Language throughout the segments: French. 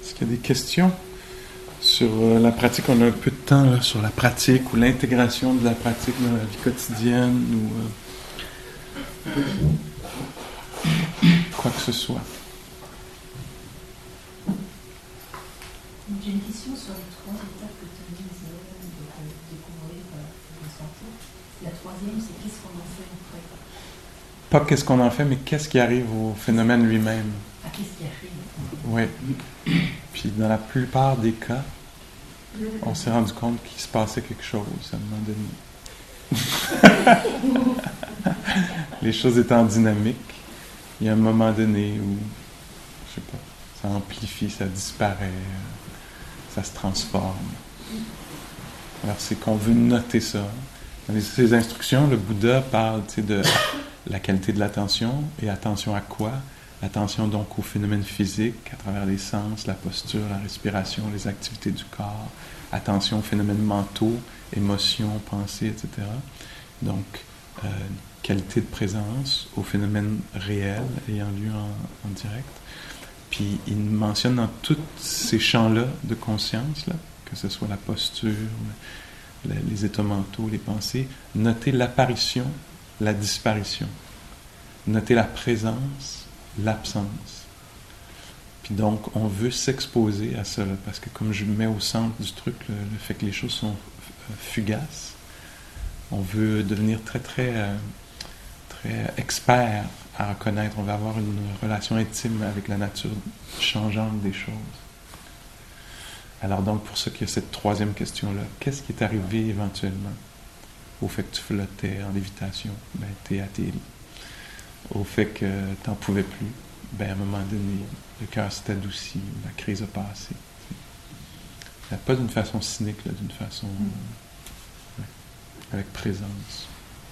Est-ce qu'il y a des questions sur la pratique? On a un peu de temps là, sur la pratique ou l'intégration de la pratique dans la vie quotidienne ou quoi que ce soit. J'ai une question sur les trois étapes que tu as mises de découvrir la santé. La troisième, c'est qu'est-ce qu'on en fait après? Pas qu'est-ce qu'on en fait, mais qu'est-ce qui arrive au phénomène lui-même. Ah, qu'est-ce qui arrive? Oui. Puis dans la plupart des cas, on s'est rendu compte qu'il se passait quelque chose à un moment donné. Les choses étant dynamiques, il y a un moment donné où, je sais pas, ça amplifie, ça disparaît, ça se transforme. Alors c'est qu'on veut noter ça. Dans ces instructions, le Bouddha parle de la qualité de l'attention, et attention à quoi? Attention donc aux phénomènes physiques, à travers les sens, la posture, la respiration, les activités du corps. Attention aux phénomènes mentaux, émotions, pensées, etc. Donc, qualité de présence aux phénomènes réels ayant lieu en direct. Puis, il mentionne dans tous ces champs-là de conscience, là, que ce soit la posture, les états mentaux, les pensées, noter l'apparition, la disparition. Noter la présence, l'absence. Puis donc, on veut s'exposer à ça, là, parce que comme je mets au centre du truc le fait que les choses sont fugaces, on veut devenir très, très, très expert à reconnaître. On veut avoir une relation intime avec la nature changeante des choses. Alors donc, pour ça qu'il y a cette troisième question-là, qu'est-ce qui est arrivé éventuellement au fait que tu flottais en lévitation? Ben, t'es atterri. Au fait que t'en pouvais plus, ben, à un moment donné, le cœur s'est adouci, la crise a passé. Pas d'une façon cynique, là, d'une façon avec présence.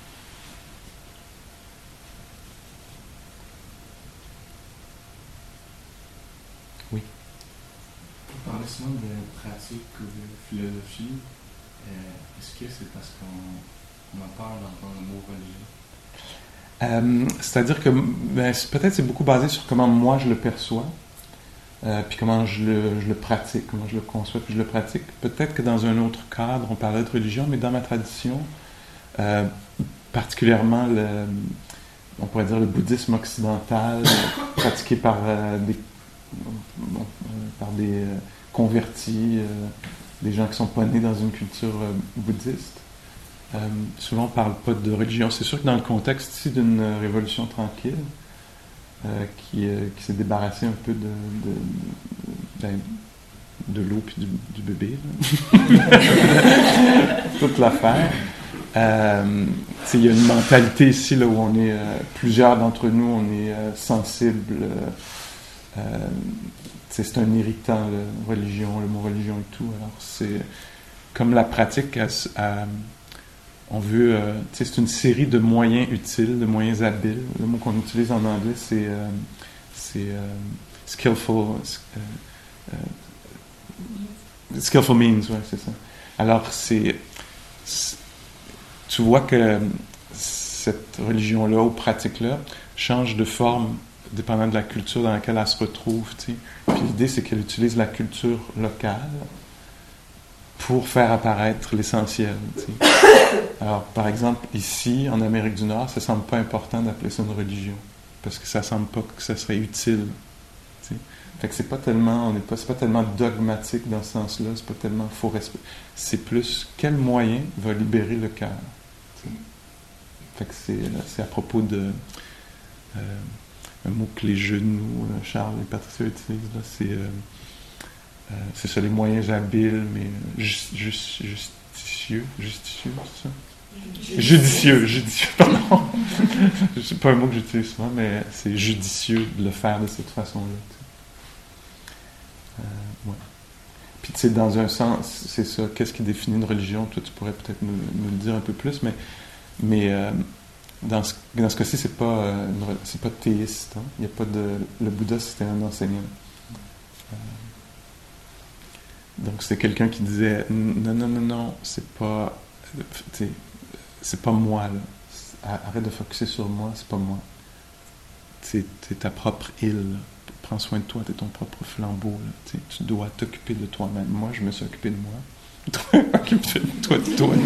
Oui. On parlait souvent de pratique ou de philosophie. Est-ce que c'est parce qu'on a peur d'entendre le mot religion? C'est-à-dire que peut-être c'est beaucoup basé sur comment moi je le perçois, puis comment je le pratique, comment je le conçois, puis je le pratique. Peut-être que dans un autre cadre, on parlait de religion, mais dans ma tradition, particulièrement on pourrait dire le bouddhisme occidental, pratiqué par des convertis, des gens qui ne sont pas nés dans une culture bouddhiste. Souvent, on ne parle pas de religion. C'est sûr que dans le contexte ici d'une révolution tranquille, qui s'est débarrassée un peu de l'eau puis du bébé, toute l'affaire. Il y a une mentalité ici là, où on est, plusieurs d'entre nous, on est sensibles. C'est un irritant, religion, le mot religion et tout. Alors, c'est comme la pratique on veut, c'est une série de moyens utiles, de moyens habiles. Le mot qu'on utilise en anglais, c'est skillful, skillful means, ouais, c'est ça. Alors, tu vois que cette religion-là, ou pratique-là, change de forme dépendant de la culture dans laquelle elle se retrouve, tu sais. Puis l'idée, c'est qu'elle utilise la culture locale pour faire apparaître l'essentiel, tu sais. Alors, par exemple, ici, en Amérique du Nord, ça ne semble pas important d'appeler ça une religion, parce que ça ne semble pas que ça serait utile. Tu sais. Fait que c'est pas tellement dogmatique dans ce sens-là, c'est pas tellement faux respect. C'est plus quel moyen va libérer le cœur. Tu sais. Fait que c'est à propos de un mot que les genoux, Charles et Patricia utilisent, là, c'est ça, les moyens habiles, mais judicieux, c'est ça? Judicieux, pardon. C'est pas un mot que j'utilise souvent, mais c'est judicieux de le faire de cette façon-là. Ouais. Puis tu sais, dans un sens, c'est ça, qu'est-ce qui définit une religion? Toi, tu pourrais peut-être nous le dire un peu plus, mais dans ce cas-ci, c'est pas théiste. Hein? Il y a pas le Bouddha, c'était un enseignant. Donc c'était quelqu'un qui disait non, c'est pas moi là. Arrête de focusser sur moi, c'est pas moi. C'est ta propre île. prends soin de toi, tu es ton propre flambeau. Là, tu dois t'occuper de toi-même. Moi, je me suis occupé de moi. Toi, occupe-toi de toi.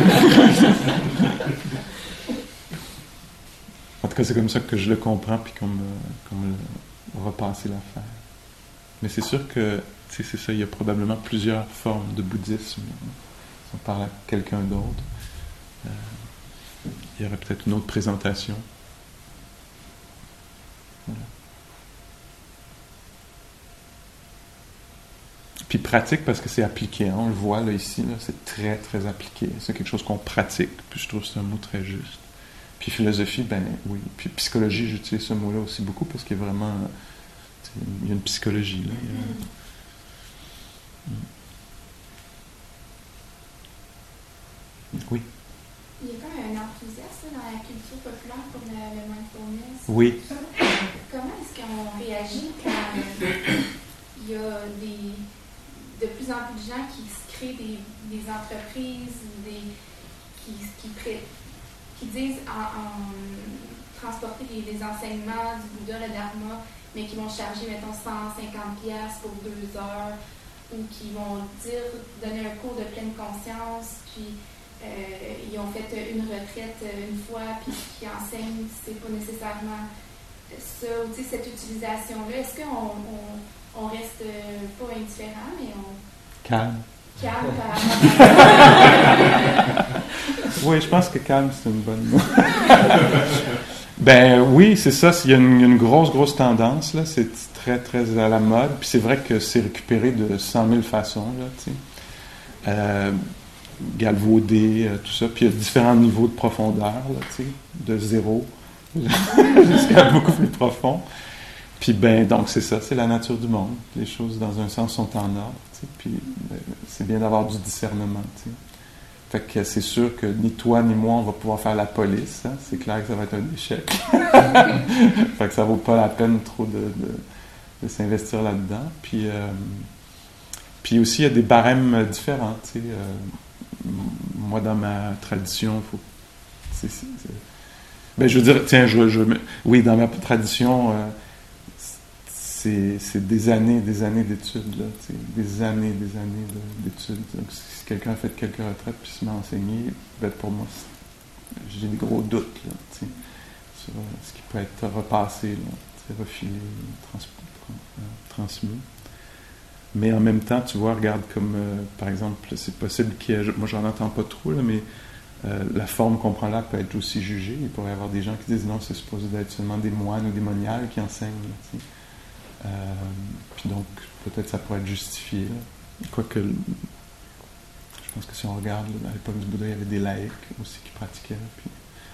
En tout cas, c'est comme ça que je le comprends, puis qu'on me repassé l'affaire. Mais c'est sûr que, c'est ça, il y a probablement plusieurs formes de bouddhisme. Si on parle à quelqu'un d'autre, il y aurait peut-être une autre présentation. Voilà. Puis pratique parce que c'est appliqué. Hein? On le voit là ici, là, c'est très très appliqué. C'est quelque chose qu'on pratique. Puis je trouve que c'est un mot très juste. Puis philosophie, ben oui. Puis psychologie, j'utilise ce mot-là aussi beaucoup parce qu'il y a vraiment, il y a une psychologie là. Oui. Il y a comme un enthousiasme dans la culture populaire pour le mindfulness. Oui. Comment est-ce qu'on réagit quand il y a de plus en plus de gens qui se créent des entreprises, qui disent en transporter les enseignements du Bouddha, le Dharma, mais qui vont charger, mettons, 150$ pour 2 heures, ou qui vont donner un cours de pleine conscience, puis ils ont fait une retraite une fois, puis qui enseignent, c'est pas nécessairement ça, ou cette utilisation-là. Est-ce qu'on reste pas indifférent, mais on... Calme. Calme par rapport. Oui, je pense que calme, c'est une bonne mot. Ben oui, c'est ça. Il y a une grosse tendance, là. C'est très, très à la mode. Puis c'est vrai que c'est récupéré de 100 000 façons, là, tu sais. Galvaudé, tout ça. Puis il y a différents niveaux de profondeur, là, tu sais. De 0 jusqu'à beaucoup plus profond. Puis ben, donc c'est ça, c'est la nature du monde. Les choses, dans un sens, sont en ordre, tu sais. Puis c'est bien d'avoir du discernement, tu sais. Fait que c'est sûr que ni toi ni moi on va pouvoir faire la police, hein? C'est clair que ça va être un échec. Fait que ça vaut pas la peine trop de s'investir là-dedans. Puis aussi il y a des barèmes différents, tu sais. Moi dans ma tradition, ben je veux dire, tiens, oui, dans ma tradition, c'est des années d'études, là, tu sais, des années d'études. Donc, si quelqu'un a fait quelques retraites puis se met à enseigner, ben pour moi, j'ai des gros doutes, là, tu sais, sur ce qui peut être repassé, là, tu sais, refilé, transmis. Mais en même temps, tu vois, regarde comme, par exemple, c'est possible moi j'en entends pas trop, là, mais la forme qu'on prend là peut être aussi jugée. Il pourrait y avoir des gens qui disent non, c'est supposé d'être seulement des moines ou des moniales qui enseignent, là, tu sais. Puis donc, peut-être ça pourrait être justifié. Là. Quoique, je pense que si on regarde, là, à l'époque du Bouddha, il y avait des laïcs aussi qui pratiquaient. Puis,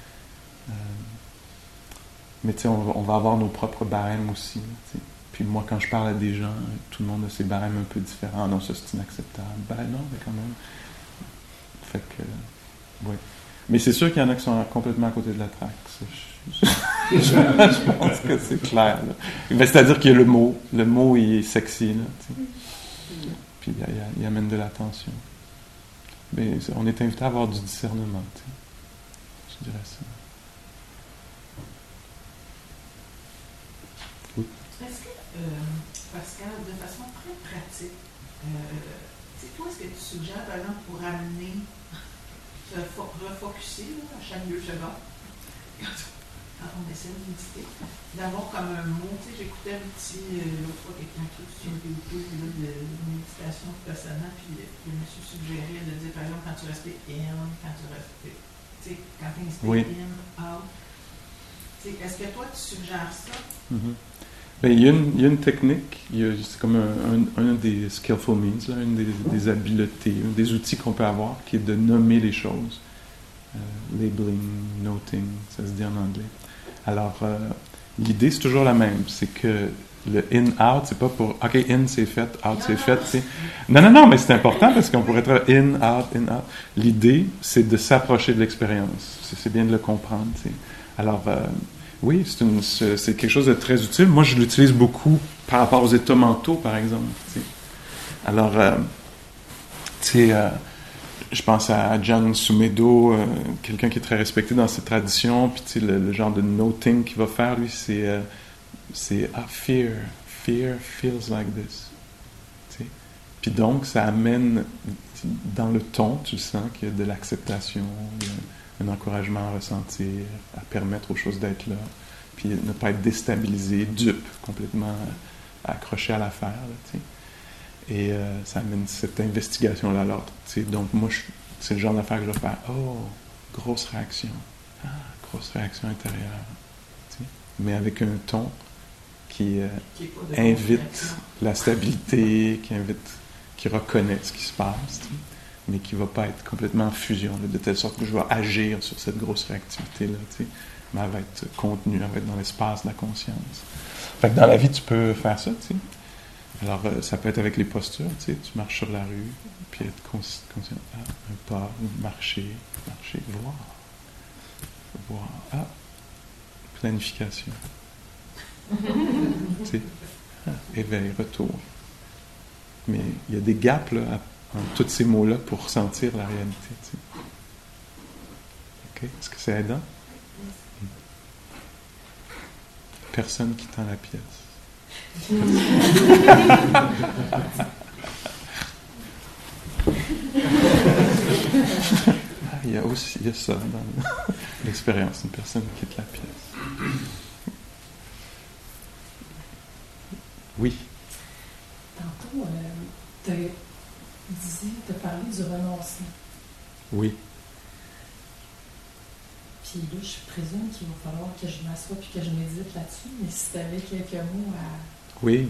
mais tu sais, on va avoir nos propres barèmes aussi. Là, puis moi, quand je parle à des gens, tout le monde a ses barèmes un peu différents. Non, ça c'est inacceptable. Ben non, mais quand même. Fait que, oui. Mais c'est sûr qu'il y en a qui sont complètement à côté de la traque. Ça, je pense que c'est clair. Ben, c'est-à-dire qu'il y a le mot. Le mot, il est sexy. Là, puis il amène de l'attention. Mais on est invité à avoir du discernement. Je dirais ça. Oui. Est-ce que, Pascal, de façon très pratique, toi, est-ce que tu suggères, par exemple, pour amener, te refocusser à chaque 2 secondes, quand on essaie de méditer, d'avoir comme un mot, j'écoutais un petit, l'autre fois, quelqu'un qui sur une vidéo de méditation personnelle, puis le monsieur suggérait de dire, par exemple, quand tu respires in, quand tu respires, quand tu inspires in, out. Est-ce que toi, tu suggères ça? Mm-hmm. Ben, il y a une technique, c'est comme un des skillful means, là, une des habiletés, un des outils qu'on peut avoir, qui est de nommer les choses. Labeling, noting, ça se dit en anglais. Alors, l'idée, c'est toujours la même. C'est que le in-out, c'est pas pour OK, in, c'est fait, out, c'est fait. T'sais. Non, mais c'est important parce qu'on pourrait être in, out. L'idée, c'est de s'approcher de l'expérience. C'est bien de le comprendre. T'sais. Alors, oui, c'est quelque chose de très utile. Moi, je l'utilise beaucoup par rapport aux états mentaux, par exemple. T'sais. Alors, je pense à John Sumedo, quelqu'un qui est très respecté dans cette tradition, puis le genre de noting qu'il va faire, lui, c'est fear, fear feels like this. Tu sais. Puis donc, ça amène, dans le ton, tu sens qu'il y a de l'acceptation, il y a un encouragement à ressentir, à permettre aux choses d'être là, puis ne pas être déstabilisé, dupe, complètement accroché à l'affaire, là, tu sais. Et ça amène cette investigation-là à l'autre. Tu sais. Donc, moi, c'est le genre d'affaire que je vais faire. Oh, grosse réaction. Ah, grosse réaction intérieure. Tu sais. Mais avec un ton qui invite la stabilité, qui reconnaît ce qui se passe, tu sais, mais qui ne va pas être complètement en fusion, là, de telle sorte que je vais agir sur cette grosse réactivité-là, tu sais, mais elle va être contenue, elle va être dans l'espace de la conscience. Fait que dans la vie, tu peux faire ça, tu sais. Alors, ça peut être avec les postures, tu sais, tu marches sur la rue, puis être conscient, un pas, marcher, voir, planification. Tu sais, éveil, retour. Mais il y a des gaps là, entre tous ces mots-là pour sentir la réalité. Tu sais. OK? Est-ce que c'est aidant? Personne qui tend la pièce. Il y a ça dans l'expérience, une personne qui quitte la pièce. Oui. Tantôt, tu as parlé du renoncement. Oui. Puis là, je présume qu'il va falloir que je m'assoie puis que je médite là-dessus, mais si tu avais quelques mots à... Oui.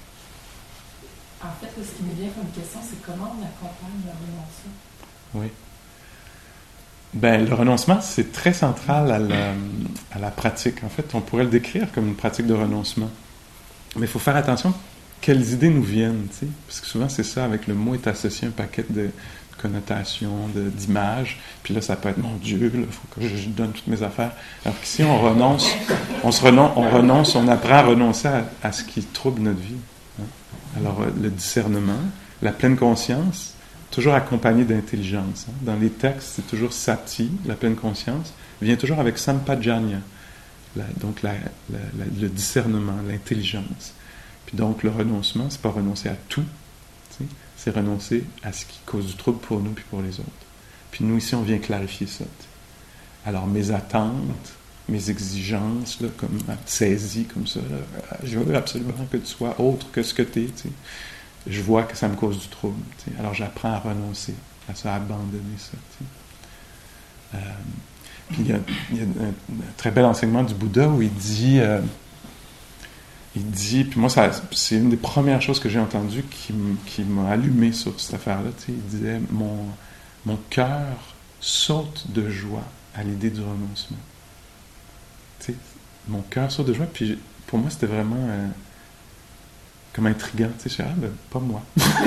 En fait, là, ce qui me vient comme question, c'est comment on accompagne le renoncement. Oui. Ben, le renoncement, c'est très central à la pratique. En fait, on pourrait le décrire comme une pratique de renoncement. Mais il faut faire attention quelles idées nous viennent, tu sais. Parce que souvent, c'est ça, avec le mot est associé un paquet de connotations, d'images. Puis là, ça peut être, mon Dieu, il faut que je donne toutes mes affaires. Alors qu'ici, on renonce, on apprend à renoncer à ce qui trouble notre vie. Hein? Alors, le discernement, la pleine conscience, toujours accompagné d'intelligence. Hein? Dans les textes, c'est toujours sati, la pleine conscience, vient toujours avec sampajanya, donc le discernement, l'intelligence. Puis donc, le renoncement, c'est pas renoncer à tout, tu sais, c'est renoncer à ce qui cause du trouble pour nous puis pour les autres. Puis nous, ici, on vient clarifier ça. Tu sais. Alors, mes attentes, mes exigences, là, comme saisies comme ça, là, je veux absolument que tu sois autre que ce que tu es, tu sais. Je vois que ça me cause du trouble. Tu sais. Alors, j'apprends à renoncer à ça, à abandonner ça. Tu sais. Puis il y a un très bel enseignement du Bouddha où il dit, puis moi, c'est une des premières choses que j'ai entendues qui m'a allumé sur cette affaire-là. Tu sais, il disait, mon cœur saute de joie à l'idée du renoncement. Tu sais, mon cœur saute de joie, puis pour moi, c'était vraiment comme intriguant. Tu sais, je dis, ben, pas moi.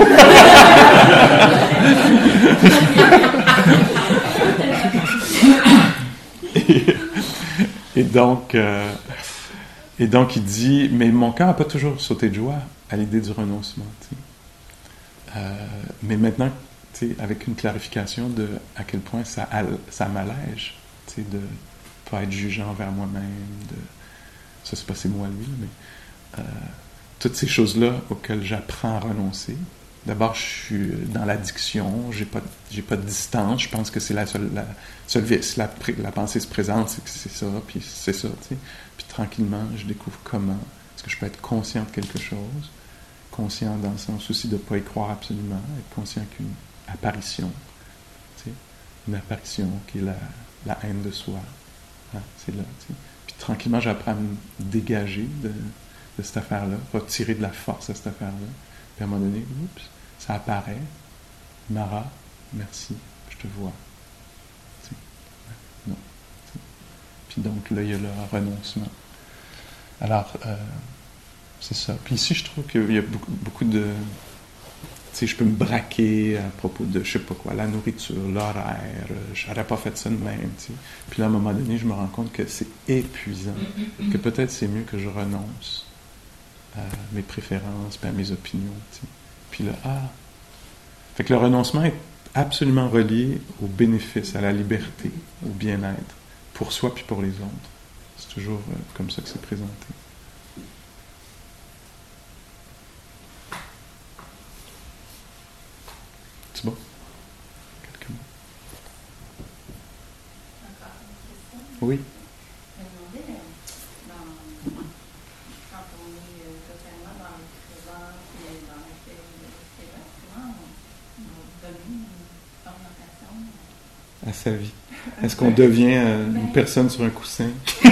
Et donc il dit, mais mon cœur n'a pas toujours sauté de joie à l'idée du renoncement. Tu sais. Mais maintenant, tu sais, avec une clarification de à quel point ça m'allège, tu sais, de ne pas être jugeant envers moi-même, ça c'est pas ces mots à lui, mais toutes ces choses-là auxquelles j'apprends à renoncer. D'abord, je suis dans l'addiction, j'ai pas de distance, je pense que c'est la seule si la pensée se présente, c'est que c'est ça, puis c'est ça, tu sais. Puis tranquillement, je découvre comment est-ce que je peux être conscient de quelque chose, conscient dans le sens aussi de ne pas y croire absolument, être conscient qu'une apparition, tu sais, une apparition qui est la haine de soi, hein, c'est là, tu sais. Puis tranquillement, j'apprends à me dégager de cette affaire-là, retirer de la force à cette affaire-là. Puis à un moment donné, oups, ça apparaît. Mara, merci, je te vois. T'sais, non. T'sais. Puis donc là, il y a le renoncement. Alors, c'est ça. Puis ici, je trouve qu'il y a beaucoup de... Tu sais, je peux me braquer à propos de, je sais pas quoi, la nourriture, l'horaire, j'aurais pas fait ça de même, tu sais. Puis là, à un moment donné, je me rends compte que c'est épuisant, que peut-être c'est mieux que je renonce à mes préférences, puis à mes opinions, tu sais. Puis là, fait que le renoncement est absolument relié au bénéfice, à la liberté, au bien-être, pour soi puis pour les autres. C'est toujours comme ça que c'est présenté. C'est bon? Quelques mots. Encore une question? Oui. Je me demandais, quand on est totalement dans le présent et dans le fait comment on donne une orientation À sa vie. Est-ce qu'on devient une personne sur un coussin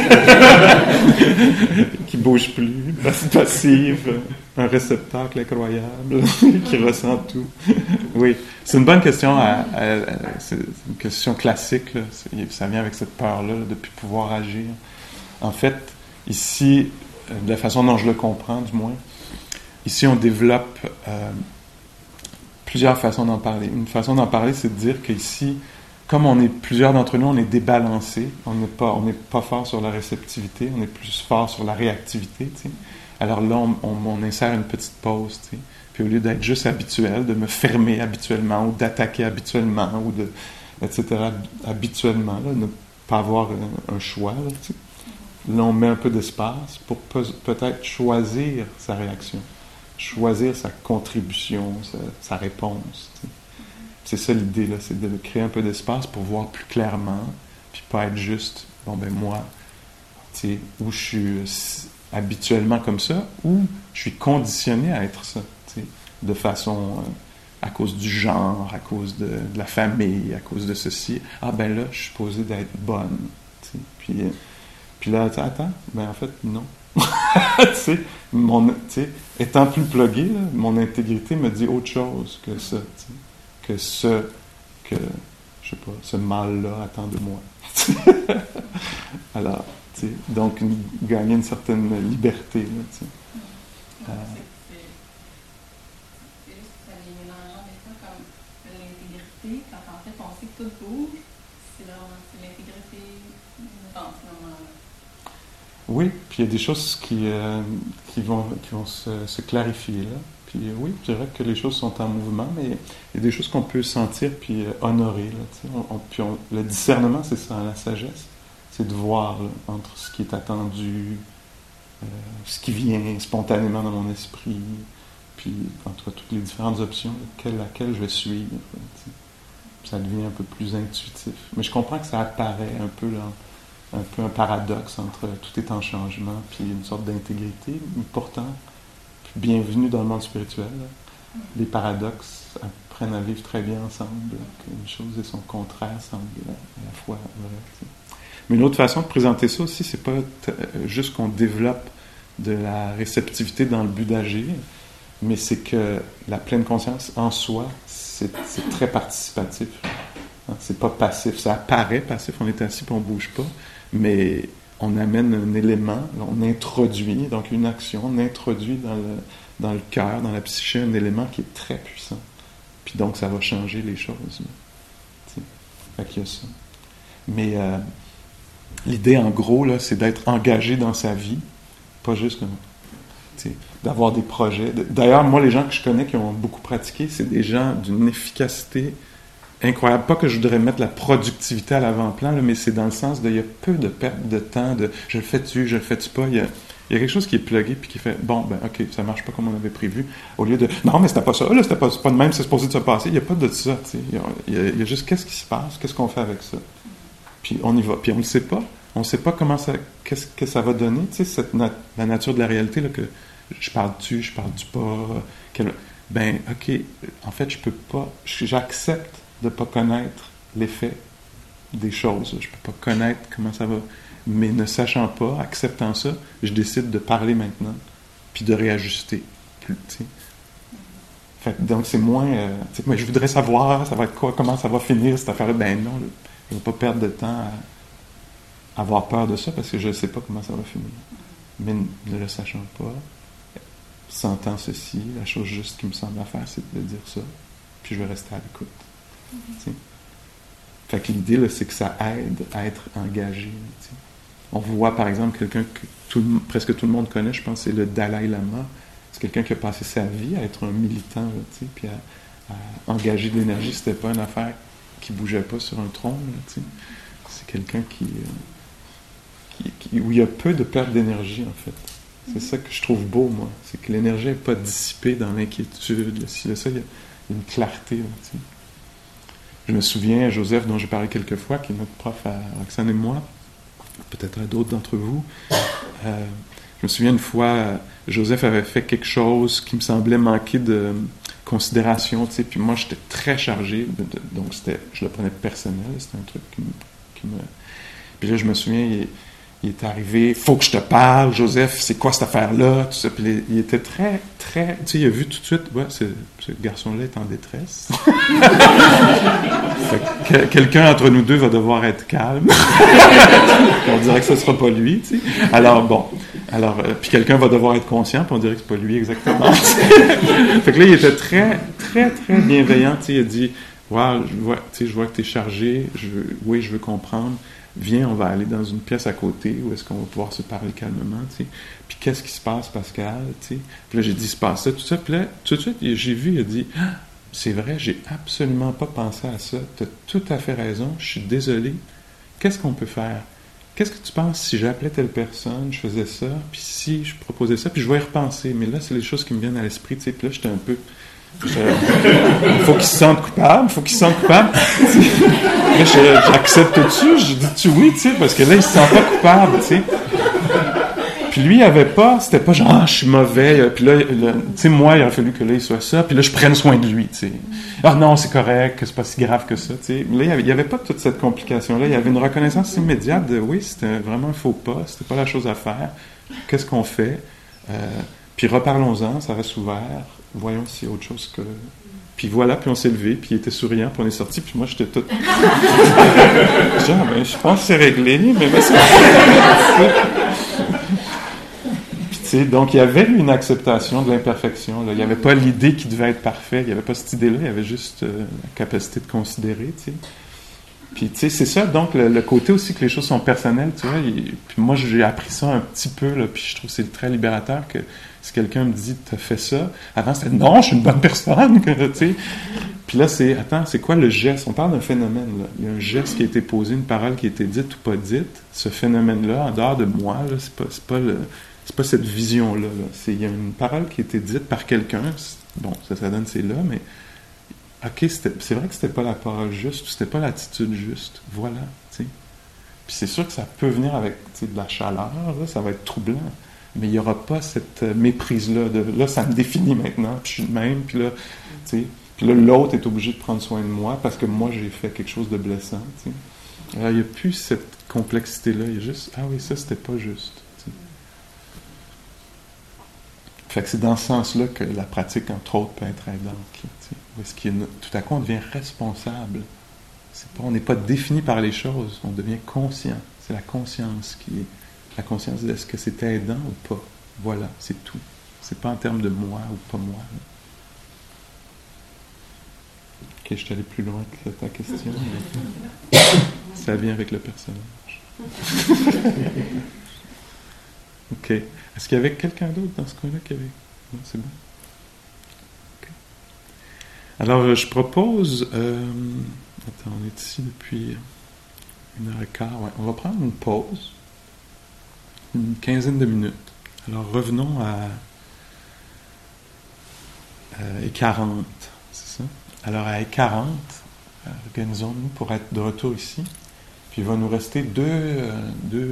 qui bouge plus, passive, un réceptacle incroyable, qui ressent tout? Oui, c'est une bonne question. C'est une question classique. Là. Ça vient avec cette peur-là de ne plus pouvoir agir. En fait, ici, de la façon dont je le comprends, du moins, ici, on développe plusieurs façons d'en parler. Une façon d'en parler, c'est de dire qu'ici, comme plusieurs d'entre nous, on est débalancés, on n'est pas fort sur la réceptivité, on est plus fort sur la réactivité, tu sais. Alors là, on insère une petite pause, tu sais. Puis au lieu d'être juste habituel, de me fermer habituellement, ou d'attaquer habituellement, ou etc., habituellement, là, ne pas avoir un choix, là, tu sais. Là, on met un peu d'espace pour peut-être choisir sa réaction, choisir sa contribution, sa réponse, tu sais. C'est ça l'idée, là, c'est de créer un peu d'espace pour voir plus clairement, puis pas être juste, moi, tu sais, où je suis habituellement comme ça, ou je suis conditionné à être ça, tu sais, de façon, à cause du genre, à cause de la famille, à cause de ceci. Ah ben là, je suis supposé d'être bonne, tu sais, puis là, attends, en fait, non. tu sais, étant plus plugué, là, mon intégrité me dit autre chose que ça, tu sais. Que ce mal-là attend de moi. Alors, tu sais, donc gagner une certaine liberté, là, tu sais. C'est juste que ça les mélangeant des fois comme l'intégrité, quand en fait on sait que tout bouge, c'est l'intégrité dans ce moment-là. Oui, puis il y a des choses qui vont se clarifier, là. Puis oui, je dirais que les choses sont en mouvement, mais il y a des choses qu'on peut sentir puis honorer. Là, puis le discernement, c'est ça, la sagesse. C'est de voir là, entre ce qui est attendu, ce qui vient spontanément dans mon esprit, puis entre toutes les différentes options, laquelle je vais suivre. Là, ça devient un peu plus intuitif. Mais je comprends que ça apparaît un peu un paradoxe entre tout est en changement puis une sorte d'intégrité, mais pourtant, bienvenue dans le monde spirituel. Là. Les paradoxes apprennent à vivre très bien ensemble. Une chose et son contraire semblent à la fois vraies. Mais une autre façon de présenter ça aussi, c'est pas juste qu'on développe de la réceptivité dans le but d'agir, mais c'est que la pleine conscience en soi, c'est très participatif. Hein, c'est pas passif. Ça apparaît passif, on est assis et on bouge pas, mais on amène un élément, on introduit, donc une action, on introduit dans le cœur, dans la psyché, un élément qui est très puissant. Puis donc, ça va changer les choses. Fait qu'il y a ça. Mais l'idée, en gros, là, c'est d'être engagé dans sa vie, pas juste d'avoir des projets. D'ailleurs, moi, les gens que je connais qui ont beaucoup pratiqué, c'est des gens d'une efficacité incroyable. Pas que je voudrais mettre la productivité à l'avant-plan, là, mais c'est dans le sens il y a peu de perte de temps, de je le fais-tu, je le fais-tu pas. Il y a quelque chose qui est plugué puis qui fait ok, ça marche pas comme on avait prévu. Au lieu de non, mais c'était pas ça, là, c'est pas de même, c'est supposé de se passer. Il n'y a pas de ça. Il y a juste qu'est-ce qui se passe, qu'est-ce qu'on fait avec ça. Puis on y va. Puis on ne sait pas. On ne sait pas qu'est-ce que ça va donner. Tu sais, la nature de la réalité, là, que je parle-tu, je parle-tu pas. Ok, en fait, je peux pas. J'accepte de ne pas connaître l'effet des choses. Je ne peux pas connaître comment ça va. Mais ne sachant pas, acceptant ça, je décide de parler maintenant, puis de réajuster. Donc, c'est moins... mais je voudrais savoir, ça va être quoi, comment ça va finir, cette affaire-là. Ben non, je ne vais pas perdre de temps à avoir peur de ça, parce que je ne sais pas comment ça va finir. Mais ne le sachant pas, sentant ceci, la chose juste qui me semble à faire, c'est de dire ça, puis je vais rester à l'écoute. Fait que l'idée, là, c'est que ça aide à être engagé. T'sais. On voit, par exemple, quelqu'un que presque tout le monde connaît, je pense, c'est le Dalai Lama. C'est quelqu'un qui a passé sa vie à être un militant, là, puis à engager de l'énergie. C'était pas une affaire qui bougeait pas sur un trône. Là, c'est quelqu'un où il y a peu de perte d'énergie, en fait. C'est ça que je trouve beau, moi. C'est que l'énergie n'est pas dissipée dans l'inquiétude. Ça, il y a une clarté. Là, Je me souviens, Joseph, dont j'ai parlé quelques fois, qui est notre prof à Roxane et moi, peut-être à d'autres d'entre vous, je me souviens une fois, Joseph avait fait quelque chose qui me semblait manquer de considération, tu sais, puis moi j'étais très chargé, donc je le prenais personnel, c'était un truc qui me... Puis là je me souviens, il est arrivé, faut que je te parle, Joseph, c'est quoi cette affaire-là, tout ça, puis il était très, très, tu sais, il a vu tout de suite, ouais, ce garçon-là est en détresse. Quelqu'un entre nous deux va devoir être calme. On dirait que ce sera pas lui, tu sais. Puis quelqu'un va devoir être conscient, puis on dirait que c'est pas lui exactement. Fait que là, il était très, très, très bienveillant, tu sais, il a dit, wow, je vois que tu es chargé, je veux comprendre. Viens, on va aller dans une pièce à côté où est-ce qu'on va pouvoir se parler calmement, tu sais. Puis qu'est-ce qui se passe, Pascal, tu sais. Puis là, j'ai dit, il se passe ça, tout ça. Puis là, tout de suite, j'ai vu, il a dit, ah, c'est vrai, j'ai absolument pas pensé à ça. Tu as tout à fait raison, je suis désolé. Qu'est-ce qu'on peut faire? Qu'est-ce que tu penses si j'appelais telle personne, je faisais ça, puis si je proposais ça, puis je vais y repenser. Mais là, c'est les choses qui me viennent à l'esprit, tu sais. Puis là, j'étais un peu... Il faut qu'il se sente coupable, Là, j'accepte tout-dessus, je dis-tu oui, tu sais, parce que là, il se sent pas coupable, tu sais. Puis lui, c'était pas genre, je suis mauvais, puis là, tu sais, moi, il aurait fallu que là, il soit ça, puis là, je prenne soin de lui, tu sais. Ah non, c'est correct, c'est pas si grave que ça, tu sais. Mais là, il y avait pas toute cette complication-là, il y avait une reconnaissance immédiate de, oui, c'était vraiment un faux pas, c'était pas la chose à faire, qu'est-ce qu'on fait? Puis reparlons-en, ça reste ouvert, voyons s'il y a autre chose que... Puis voilà, puis on s'est levé, puis il était souriant, puis on est sorti, puis moi j'étais tout... Genre, je pense que c'est réglé, mais c'est... Puis tu sais, donc il y avait une acceptation de l'imperfection, là. Il n'y avait pas l'idée qu'il devait être parfait, il n'y avait pas cette idée-là, il y avait juste la capacité de considérer, tu sais. Puis tu sais, c'est ça, donc le côté aussi que les choses sont personnelles, tu vois, puis moi j'ai appris ça un petit peu, là, puis je trouve que c'est très libérateur que si quelqu'un me dit « t'as fait ça », avant c'était « non, je suis une bonne personne », tu sais. Puis là c'est « attends, c'est quoi le geste ?» On parle d'un phénomène, là. Il y a un geste qui a été posé, une parole qui a été dite ou pas dite. Ce phénomène-là, en dehors de moi, là, c'est pas cette vision-là, là. Il y a une parole qui a été dite par quelqu'un, bon, ça donne c'est là, mais OK, c'est vrai que c'était pas la parole juste, ou c'était pas l'attitude juste. Voilà, tu sais. Puis c'est sûr que ça peut venir avec, tu sais, de la chaleur, là, ça va être troublant. Mais il n'y aura pas cette méprise-là. Là, ça me définit maintenant, puis je suis le même, puis là, tu sais. Puis là, l'autre est obligé de prendre soin de moi parce que moi, j'ai fait quelque chose de blessant, tu sais. Alors, il n'y a plus cette complexité-là. Il y a juste, ah oui, ça, c'était pas juste, tu sais. Fait que c'est dans ce sens-là que la pratique, entre autres, peut être aidante, là, tu sais. Parce que tout à coup, on devient responsable. On n'est pas défini par les choses, on devient conscient. C'est la conscience qui est la conscience de est-ce que c'est aidant ou pas. Voilà, c'est tout. C'est pas en termes de moi ou pas moi. Ok, je suis allé plus loin que ta question. Mais ça vient avec le personnage. Ok. Est-ce qu'il y avait quelqu'un d'autre dans ce coin-là qui avait... Non, c'est bon. Alors, je propose... Attends, on est ici depuis 1h15. Ouais, on va prendre une pause. Une quinzaine de minutes. Alors, revenons à 40, c'est ça? Alors, à 40, organisons-nous pour être de retour ici. Puis, il va nous rester deux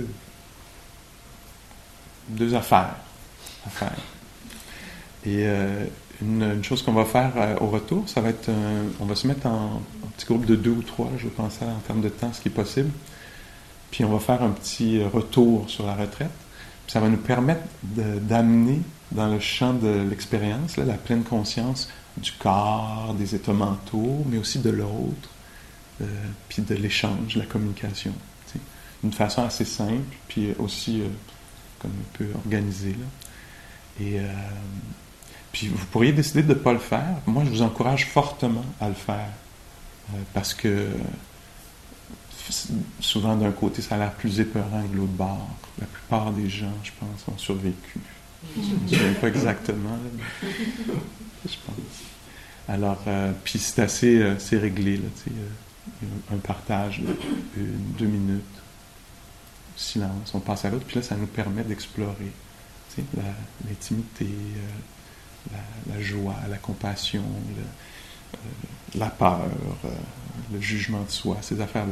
affaires à faire. Et... Une chose qu'on va faire au retour, ça va être on va se mettre en petit groupe de 2 ou 3, je pense, en termes de temps, ce qui est possible. Puis on va faire un petit retour sur la retraite. Puis ça va nous permettre d'amener dans le champ de l'expérience, là, la pleine conscience du corps, des états mentaux, mais aussi de l'autre, puis de l'échange, de la communication. T'sais. D'une façon assez simple, puis aussi comme un peu organisée, là. Et... puis vous pourriez décider de ne pas le faire. Moi, je vous encourage fortement à le faire. Parce que souvent, d'un côté, ça a l'air plus épeurant que de l'autre bord. La plupart des gens, je pense, ont survécu. Je ne me souviens pas exactement, là, mais je pense. Alors, puis c'est assez réglé, là, tu sais, un partage de 2 minutes, silence, on passe à l'autre, puis là, ça nous permet d'explorer, tu sais, l'intimité, la joie, la compassion, la peur, le jugement de soi, ces affaires-là.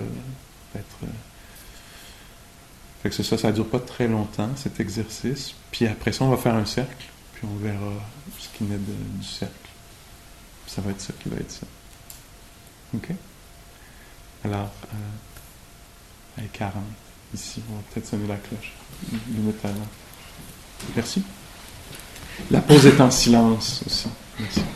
Fait que ça dure pas très longtemps, cet exercice. Puis après ça, on va faire un cercle, puis on verra ce qui naît du cercle. Puis ça va être ça qui va être ça. OK? Alors, à 40, ici, on va peut-être sonner la cloche. Une minute avant. Merci. La pause est en silence aussi. Merci.